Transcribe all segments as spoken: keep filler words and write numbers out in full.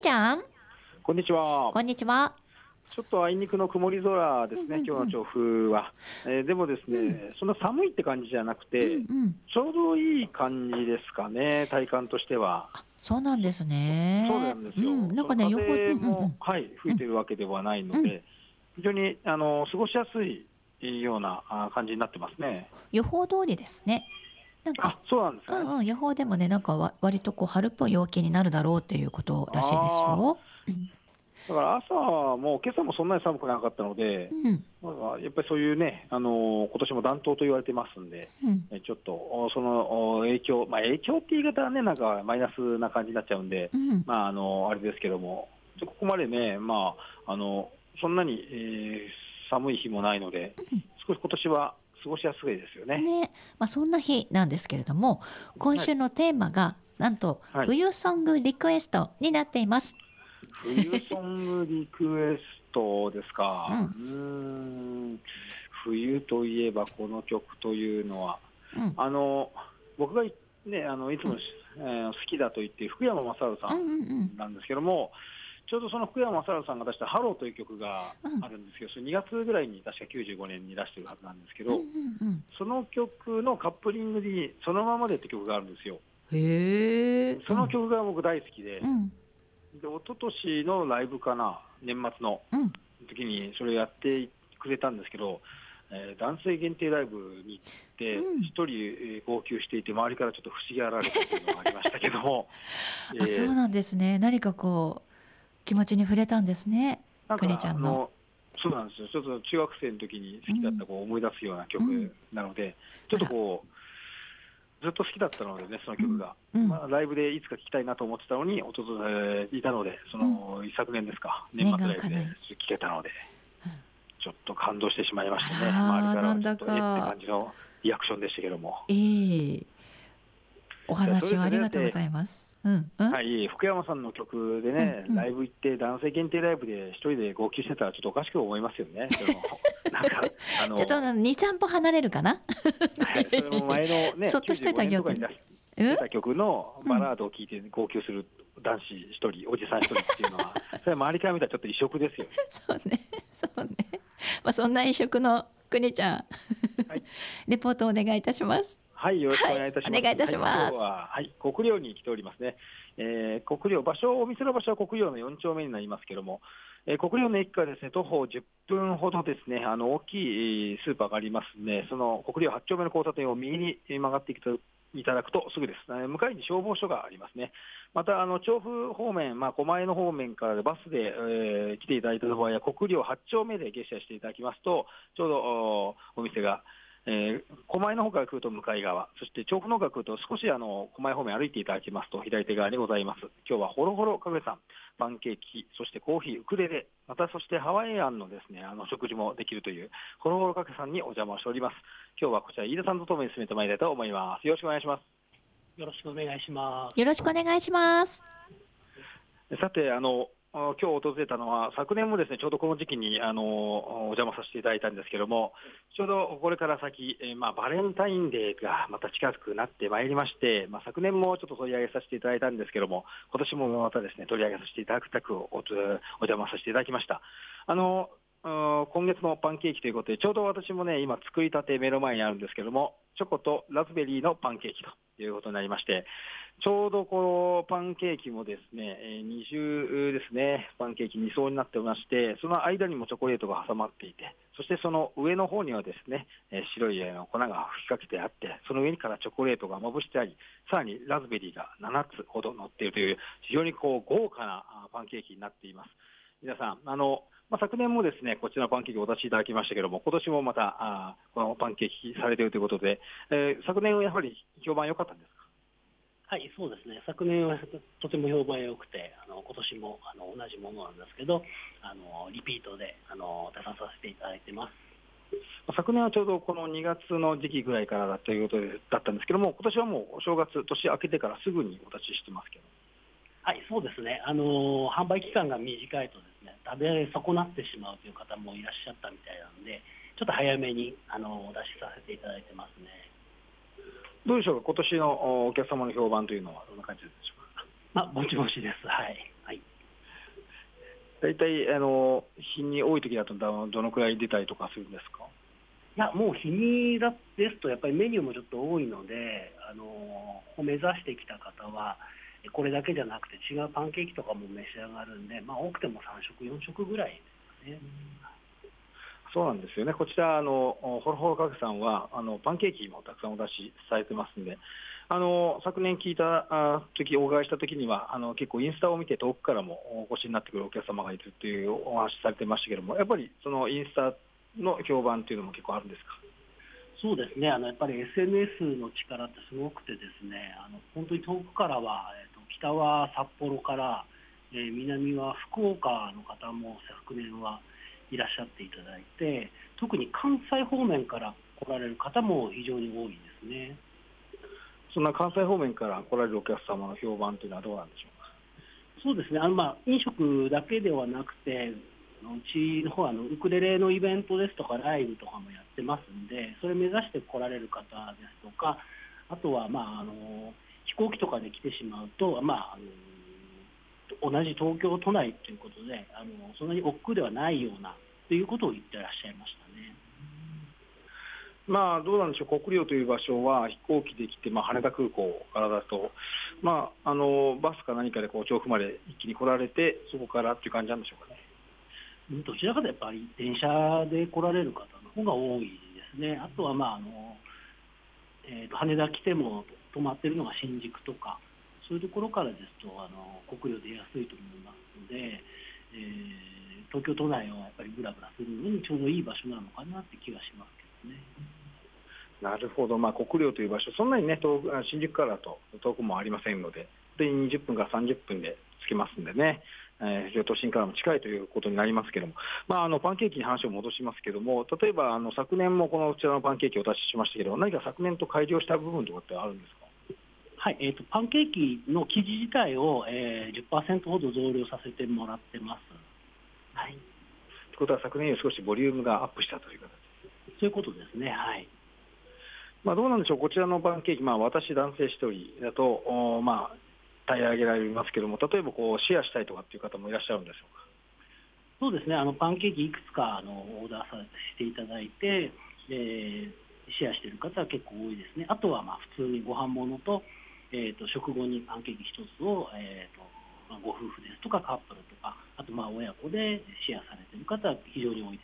ちゃん、 こんにちは。 こんにちは。 ちょっとあいにくの曇り空ですね、 うんうんうん、 今日の調布は。えー、でもですね、 うん、 そんな寒いって感じじゃなくて、 うんうん、 ちょうどいい感じですかね、体感としては。 そうなんですそうなね。 んですよ。 うん、なんそのかね、予報、うんうんう風も、 ん、 はい、吹いてるわけではないのうん、 で、非常にあの過ごしやすいようなあ感じになってますね。 予報通りですね。なんか、 あ、そうなんですかね。 うんうん、予報でもね、なんかわ割とこう春っぽい陽気になるだろうっていうことらしいですああ、 よ。うん、 だから朝も今朝もそんなに寒くなかったので、 うん、 まあ、やっぱりそういうね、あの今年も暖冬と言われてますんで、 うん、 えちょっとおそのお影響、まあ、影響って言い方はね、なんかマイナスな感じになっちゃうんで、 うん、 まあ、あのあれですけども、ここまでね、まあ、あのそんなに、えー寒い日もないので、少し今年は過ごしやすいですよね。 ね、まあそんな日なんですけれども、今はい、 週のテーマがなんとはい、 冬ソングリクエストになっています。 冬ソングリクエストですか。 うん、 うーん、冬といえばこの曲というのは、 うん、 あの僕がい,、ね、あのいつも、えー好きだと言っている福山雅治さうんうんうん、 んなんですけども、ちょうどその福山雅治さんが出した「ハロー」という曲がうん、 あるんですけど、それにがつぐらいに確かきゅうじゅうごねんに出してるはずなんですけうんうど、 んうん。 その曲のカップリングに「そのままで」って曲があるんですよ。 へえ。 その曲が僕大好きで、 うん、 で一昨年のライブかな、年末のうん。 時にそれをやってくれたんですけど、えー男性限定ライブに行って、 うん。 一人、えー号泣していて、周りからちょっと不思議がられたというのがありましたけども、えあ、そうーなんですね。何かこう、気持ちに触れたんですね。くにちなんかゃんの。 あの、そうなんですよ、ちょっと中学生の時に好きだったうん。 子を思い出すようなうん。 曲なので、ちょっあら。 とこう、ずっと好きだったのでね、そのうん。 曲が。 うん。 まあ、ライブでいつか聴きたいなと思ってたのに、おととえーいたので、そうん。 の一昨年ですか、年念末ライブで願かない。 聴けたので、 うん。 ちょっと感動してしまいましたね、周りあら、 からなんだはちょっとえってか、 感じのリアクションでしたけども。 ええ、お話をあそれでね、 りがとうござだって、 います。うん。うん。 はい、福山さんの曲でうん。 ね、 うん。 ライブ行って、男性限定ライブで一人で号泣してたら、ちょっとおかしく思いますよね、そのなんか、あちょっとの、 に、さん歩離れるかな。 はい、それも前のね、 そっとしとい 95 てあげようとね。 年とかに出しうん。 出た曲のうん。 バラードを聴いて号泣する男子一人、おじさん一人っていうのは、それは周りから見たらちょっと異色ですよね。 そうね。そうね。まあ、そんな異色のくにちゃん、 はい、 レポートお願いいたします。 はい、よろしくおはい。 願いいたします。 お願いいたしはい、今ます。 日は、はい、国領に来ておりますね。えー国領、場所、お店の場所は国領のよん丁目になりますけれども、えー国領の駅からですね、徒歩じゅっぷんほどですね、あの、大きいえースーパーがありますんで、その国領はち丁目の交差点を右に曲がっていくと、いただくとすぐです。えー向かいに消防署がありますね。また、あの、調布方面、まあ、狛江の方面からバスで、えー来ていただいた場合は、国領はち丁目で下車していただきますと、ちょうどおお店が、えー、狛江の方から来ると向かい側、そして調布の方から来ると少しあの狛江方面歩いていただきますと左手側にございます。今日はホロホロカフェさん、パンケーキ、そしてコーヒー、ウクレレ、またそしてハワイアンのですね、あの食事もできるというホロホロカフェさんにお邪魔しております。今日はこちら飯田さんとともに進めてまいりたいと思います。よろしくお願いします。 よろしくお願いしまよろしくお願いします。 さて、あの、あ今日訪れたのは、昨年もですね、ちょうどこの時期に、あの、お邪魔させていただいたんですけども、ちょうどこれから先、えーまあ、バレンタインデーがまた近くなってまいりまして、まあ、昨年もちょっと取り上げさせていただいたんですけども、今年もまたですね、取り上げさせていただくたくお、お邪魔させていただきました。あの、うん今月のパンケーキということで、ちょうど私もね、今作りたて目の前にあるんですけども、チョコとラズベリーのパンケーキということになりまして、ちょうどこのパンケーキもですね、えー二重ですね、パンケーキに層になっておりまして、その間にもチョコレートが挟まっていて、そしてその上の方にはですね、えー白いあの粉が吹きかけてあって、その上にからチョコレートがまぶしてあり、さらにラズベリーがななつほど乗っているという、非常にこう豪華なあパンケーキになっています。皆さん、あの、まあ、昨年もですね、こちらのパンケーキをお出しいただきましたけども、今年もまた、あーこのパンケーキされているということで、えー昨年はやはり評判良かったんですか？ す。はい、そうですね。昨年はとても評判良くて、あの今年もあの同じものなんですけど、あのリピートであの出ささせていただいてます。 昨年はちょうどこのにがつの時期ぐらいからだということでだったんですけども、今年はもうお正月、年明けてからすぐにお立ちしてますけど。 はい、そうですね。あの販売期間が短いとですね、食べ損なってしまうという方もいらっしゃったみたいなので、ちょっと早めにあのお出しさせていただいてますね。 どうでしょうか、今年のおお客様の評判というのはどんな感じでしょうか？ まあ、ぼちぼちです。はい。はい。 大体あの日に多い時だとどどのくらい出たりとかするんですか？ いや、もう日にだですと、やっぱりメニューもちょっと多いので、あのを目指してきた方は、これだけじゃなくて、違うパンケーキとかも召し上がるんで、まあ、多くてもさん食、よん食ぐらいですかね。 そうなんですよね。こちらあのホロホロカフェさんはあのパンケーキもたくさんお出しされてますんで、あの昨年聞いたあ時お伺いした時にはあの結構インスタを見て遠くからもお越しになってくるお客様がいるというお話されてましたけども、やっぱりそのインスタの評判というのも結構あるんですか？ そうですね、あのやっぱり エスエヌエス の力ってすごくてですね、あの本当に遠くからは、えーと、北は札幌から、えー南は福岡の方も昨年はいらっしゃっていただいて、特に関西方面から来られる方も非常に多いですね。 そんな関西方面から来られるお客様の評判というのはどうなんでしょうか？ そうですね、あのまあ飲食だけではなくて、あのうちの方はあのウクレレのイベントですとか、ライブとかもやってますんで、それ目指して来られる方ですとか、あとは、まあ、あの飛行機とかで来てしまうと、まあ、あの同じ東京都内ということで、あのそんなに億劫ではないようなということを言ってらっしゃいましたね。 まあ、どうなんでしょう、国領という場所は飛行機で来て、まあ、羽田空港からだと、まあ、あのバスか何かでこう調布まで一気に来られて、そこからっていう感じなんでしょうかね。 どちらかとやっぱり電車で来られる方の方が多いですね。あとは、まああのえー、と羽田来ても泊まってるのが新宿とか、そういうところからですとあの国領出やすいと思いますので、えー東京都内をやっぱりブラブラするのにちょうどいい場所なのかなって気がしますけどね。 なるほど、まあ、国領という場所、そんなにね、遠く新宿からだと遠くもありませんので、でにじゅっぷんからさんじゅっぷんで着きますんでね、えー、都心からも近いということになりますけども、まあ、あのパンケーキに話を戻しますけども、例えばあの昨年もこのこちらのパンケーキをお出ししましたけど、何か昨年と改良した部分とかってあるんですか？ はい、えー、とパンケーキの生地自体を、えー、じゅっパーセントほど増量させてもらってます。はい、 ということは、昨年より少しボリュームがアップしたという形。 そういうことですね。はい。 まあ、どうなんでしょう、こちらのパンケーキ、まあ、私、男性ひとりだと、おまあ、平らげられますけども、例えばこうシェアしたいとかっていう方もいらっしゃるんでしょうか？ そうですね、あのパンケーキいくつかあのオーダーさせていただいて、えーシェアしている方は結構多いですね。あとはまあ普通にご飯物と、えー、と食後にパンケーキ一つを、えーとまあ、ご夫婦ですとかカップルとか、あとまあ親子でシェアされている方は非常に多いです。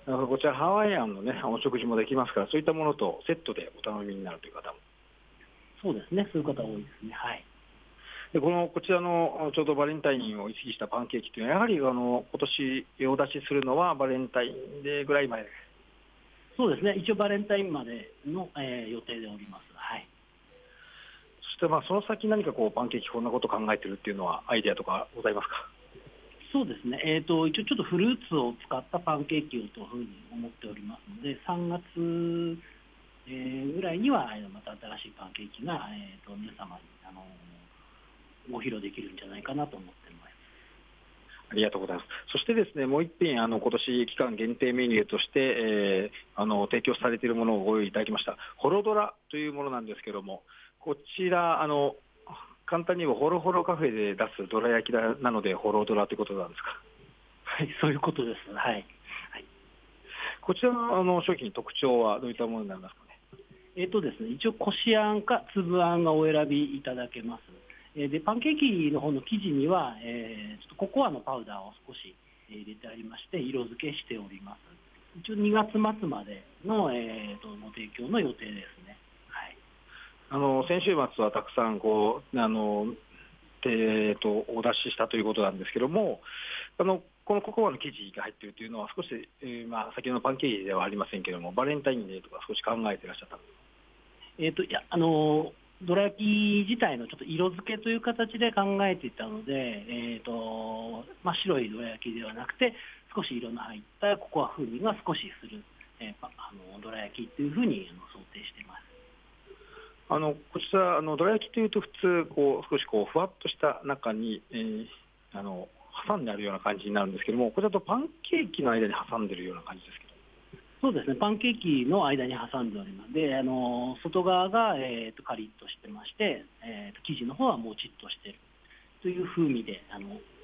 だからこちらハワイアンの、ね、お食事もできますから、そういったものとセットでお頼みになるという方も。 そうですね、そういう方多いですね。はい。 でこのこちらのちょうどバレンタインを意識したパンケーキというのは、やはりあの今年お出しするのはバレンタインデーぐらい前です。 そうですね、一応バレンタインまでの、えー予定でおります。はい。 そしてまあその先何かこうパンケーキこんなこと考えてるっていうのはアイデアとかございますか？ そうですね、えー、と一応ちょっとフルーツを使ったパンケーキをというふうに思っておりますので、さんがつ、えーぐらいにはえーまた新しいパンケーキが、えー、と皆様に、あのーご披露できるんじゃないかなと思っています。 ありがとうございます。そしてですね、もう一品、あの今年期間限定メニューとして、えーあの提供されているものをご用意いただきました。ホロドラというものなんですけども、こちら、あの簡単に言えばホロホロカフェで出すどら焼きなので、ホロドラということなんですか？ はい、そういうことです。はい。はい、 こちらのあの商品、特徴はどういったものになりますかね？ えーとですね、一応こしあんか粒あんがお選びいただけます。えーでパンケーキの方の生地には、えーちょっとココアのパウダーを少し入れてありまして、色付けしております。一応にがつ末までの、えーとご提供の予定ですね。はい。 あの先週末はたくさんこうあの、えー、とお出ししたということなんですけども、あのこのココアの生地が入っているというのは少し、えーまあ、先ほどのパンケーキではありませんけども、バレンタインデーとか少し考えていらっしゃったんですか？ えーといやあのどら焼き自体のちょっと色付けという形で考えていたので、えーとまあ、白いどら焼きではなくて、少し色の入ったココア風味が少しする、えー、あのどら焼きというふうにあの想定しています。 あのこちらあのどら焼きというと普通こう少しこうふわっとした中に、えー、あの挟んであるような感じになるんですけども、こちらとパンケーキの間に挟んでいるような感じですけど。 そうですね、パンケーキの間に挟んでおりますで、あの外側が、えー、とカリッとしてまして、えー、と生地の方はもうちっとしているという風味であの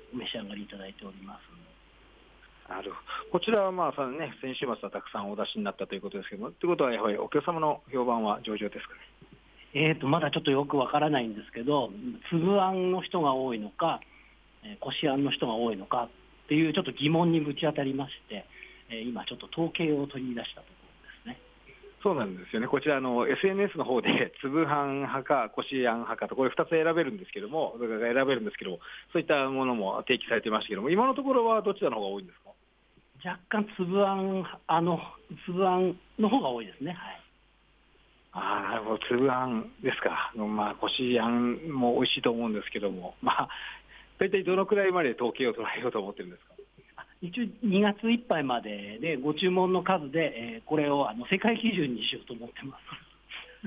お召し上がりいただいております。 なるほど。こちらはまあさ、ね、先週末はたくさんお出しになったということですけども、ということはやはりお客様の評判は上々ですかね。 えーとまだちょっとよくわからないんですけど、粒あんの人が多いのか、えーこしあんの人が多いのかっていうちょっと疑問にぶち当たりまして、えー今ちょっと統計を取り出したところですね。 そうなんですよね。こちらあの エスエヌエス の方で粒あん派かこしあん派かとこれふたつ選べるんですけども、選べるんですけども、そういったものも提起されてましたけども、今のところはどちらの方が多いんですか？ 若干粒あんあの粒あんの方が多いですね。はい。 ああ、なるほど、粒あんですか。まあこしあんも美味しいと思うんですけども、まあ大体どのくらいまで統計を捉えようと思ってるんですか？ 一応にがついっぱいまででご注文の数で、えーこれをあの世界基準にしようと思ってます。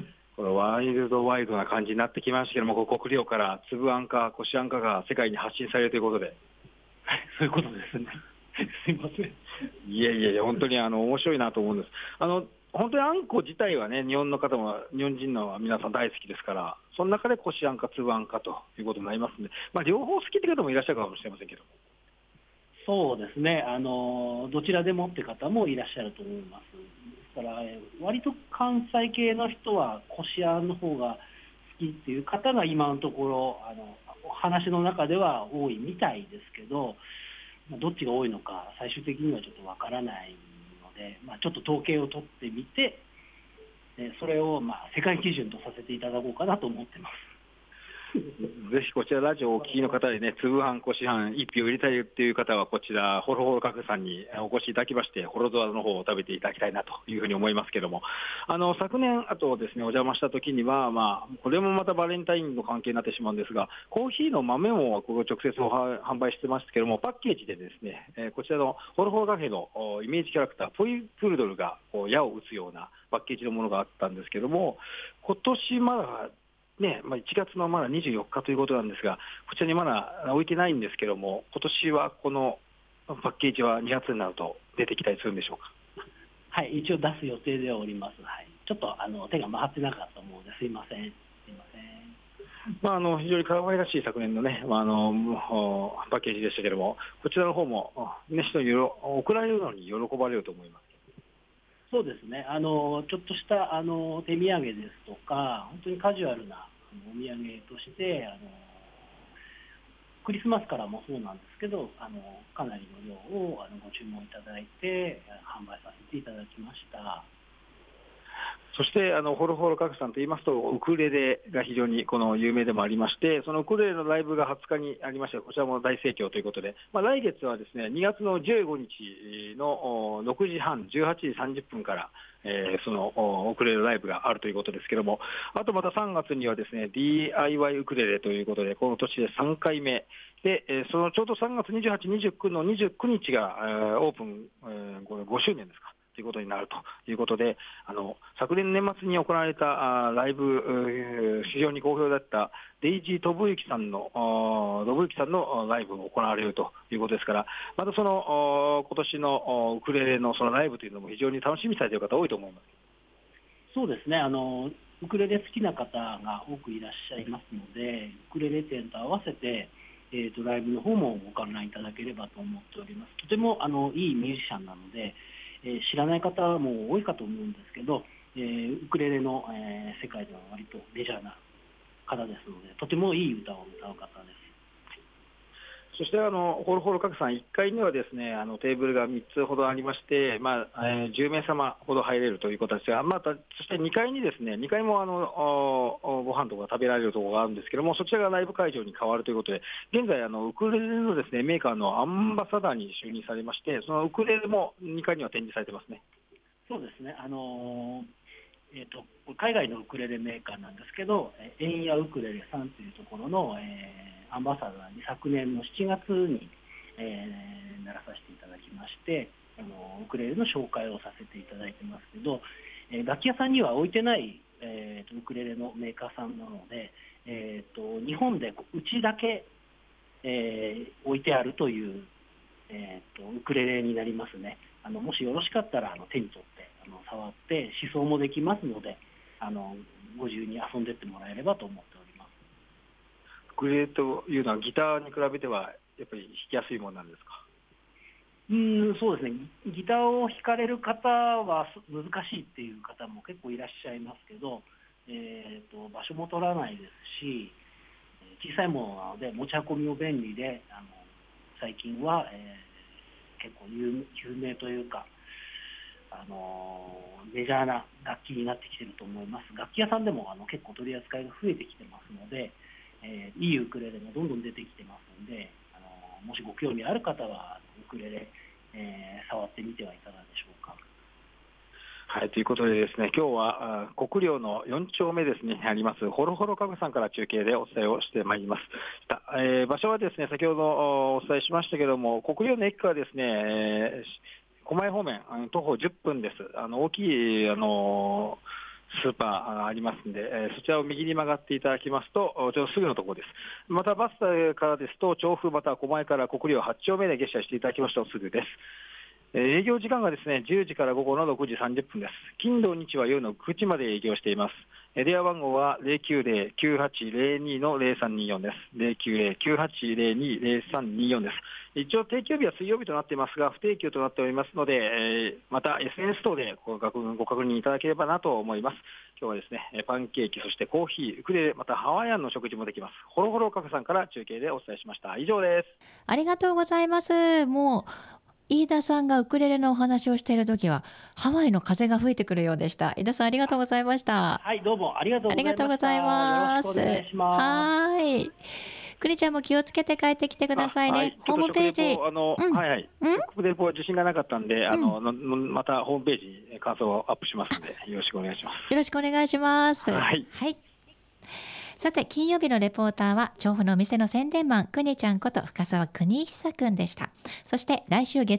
これワイルドワイドな感じになってきましたけども、こう国領から粒あんかこしあんかが世界に発信されるということで。 そういうことですね。すいません。 いやいやいや、本当にあの面白いなと思うんです。あの本当にあんこ自体はね、日本の方も、日本人の皆さん大好きですから、その中でこしあんか粒あんかということになりますので、まあ、両方好きって方もいらっしゃるかもしれませんけど。 そうですね、あのどちらでもって方もいらっしゃると思います。ですから、えー割と関西系の人はこしあんの方が好きっていう方が今のところ、あのお話の中では多いみたいですけど、まあどっちが多いのか、最終的にはちょっとわからないので、まあ、ちょっと統計を取ってみて、えそれをまあ世界基準とさせていただこうかなと思ってます。 ぜひこちらラジオをお聞きの方でね、粒あん、こしあん、一票入れたいっていう方は、こちら、ホロホロカフェさんにお越しいただきまして、ホロゾワの方を食べていただきたいなというふうに思いますけども、あの昨年、あとですね、お邪魔した時には、まあ、これもまたバレンタインの関係になってしまうんですが、コーヒーの豆もここ直接おは販売してますけども、パッケージでですね、えーこちらのホロホロカフェのおイメージキャラクター、ポイプードルがこう矢を打つようなパッケージのものがあったんですけども、今年まだね、まあ、いちがつのまだにじゅうよっかということなんですが、こちらにまだ置いてないんですけども、今年はこのパッケージはにがつになると出てきたりするんでしょうか。 はい、一応出す予定ではおります。はい、ちょっとあの手が回ってなかったものですいません。すいません。 まあ、あの非常に可愛らしい昨年のね、まあ、あのおパッケージでしたけども、こちらの方も、ね、人によろ送られるのに喜ばれると思います。 そうですね、あのちょっとしたあの手土産ですとか、本当にカジュアルなあのお土産として、あのクリスマスからもそうなんですけど、あのかなりの量をあのご注文いただいて、販売させていただきました。 そしてあのホロホロカフェさんといいますと、ウクレレが非常にこの有名でもありまして、そのウクレレのライブがはつかにありまして、こちらも大盛況ということで、まあ、来月はですねにがつのじゅうごにちのおろくじはん、じゅうはちじさんじゅっぷんから、えーそのおウクレレライブがあるということですけれども、あとまたさんがつにはですね ディーアイワイ ウクレレということで、この年でさんかいめで、えーそのちょうどさんがつにじゅうはち、にじゅうくのにじゅうくにちが、えーオープン、えーこれごしゅうねんですか。ということになるということで、あの昨年年末に行われたあライブ、えー非常に好評だったデイジー・トブユキさんの、あトブユキさんのライブも行われるということですから、またその今年のウクレレのそのライブというのも非常に楽しみにされている方多いと思います。 そうですね、あのウクレレ好きな方が多くいらっしゃいますので、ウクレレ店と合わせて、えーとライブの方もご観覧いただければと思っております。とてもあのいいミュージシャンなので、えー知らない方も多いかと思うんですけど、えーウクレレの、えー世界では割とメジャーな方ですので、とてもいい歌を歌う方です。 そしてあのホロホロカフェさんいっかいにはですね、あのテーブルがみっつほどありまして、まあえー、じゅうめいさまほど入れるということですが、またそしてにかいにですね、にかいもあのおおご飯とか食べられるところがあるんですけども、そちらがライブ会場に変わるということで、現在あのウクレレのですねメーカーのアンバサダーに就任されまして、そのウクレレもにかいには展示されてますね。 そうですね、あのーえーと、海外のウクレレメーカーなんですけど、えーエンヤウクレレさんというところの、えーアンバサダーに昨年のしちがつに、えーならさせていただきまして、あのウクレレの紹介をさせていただいてますけど、えー楽器屋さんには置いてない、えーとウクレレのメーカーさんなので、えーと日本でうちだけ、えー置いてあるという、えーとウクレレになりますね。あのもしよろしかったらあの手に取ってあの触って試奏もできますので、あのご自由に遊んでってもらえればと思っております。 ウクレレというのはギターに比べてはやっぱり弾きやすいものなんですか？ うん、そうですね、ギギターを弾かれる方はす難しいっていう方も結構いらっしゃいますけど、えー、と場所も取らないですし、小さいものなので持ち運びも便利で、あの最近は、えー結構有有名というか、あのメジャーな楽器になってきていると思います。楽器屋さんでもあの結構取り扱いが増えてきてますので、えーいいウクレレもどんどん出てきてますので、あのもしご興味ある方はウクレレ、えー触ってみてはいかがでしょうか。 はい、ということでですね、今日はあ国領のよん丁目ですね、あります、ホロホロ家具さんから中継でお伝えをしてまいります。たえー場所はですね、先ほどおお伝えしましたけれども、国領の駅からですね、えー狛江方面、あの徒歩じゅっぷんです。あの大きい、あのスーパーあありますんで、えーそちらを右に曲がっていただきますと、おちょうどすぐのところです。またバスからですと、調布または狛江から国領はち丁目で下車していただきますとすぐです。えー営業時間がですね、じゅうじから午後のろくじさんじゅっぷんです。金土日は夜のくじまで営業しています。えー電話番号は ゼロきゅうゼロ きゅうはちゼロに のゼロさんにーよんです。ゼロきゅうゼロ きゅうはちゼロに ゼロさんにーよんです。一応定休日は水曜日となっていますが、不定休となっておりますので、えーまた エスエヌエス 等でご確認ご確認いただければなと思います。今日はですね、えーパンケーキ、そしてコーヒー、ウクレレ、またハワイアンの食事もできます。ホロホロカフェさんから中継でお伝えしました。以上です。 ありがとうございます。もう飯田さんがウクレレのお話をしている時はハワイの風が吹いてくるようでした。飯田さんありがとうございました。 はい、どうもありがとうありございました。 がとうございます。 よろしくお願いします。 はーい。くにちゃんも気をつけて帰ってきてくださいね。 あはい、 ホームページちょっと食レポあの、 うんはいはいうん食レポは自信がなかったんで、あのののまたホームページに感想をアップしますので、よろしくお願いします。 よろしくお願いします。 はいはい。さて金曜日のレポーターは調布のお店の宣伝マンくにちゃんこと深澤邦久くんでした。そして来週月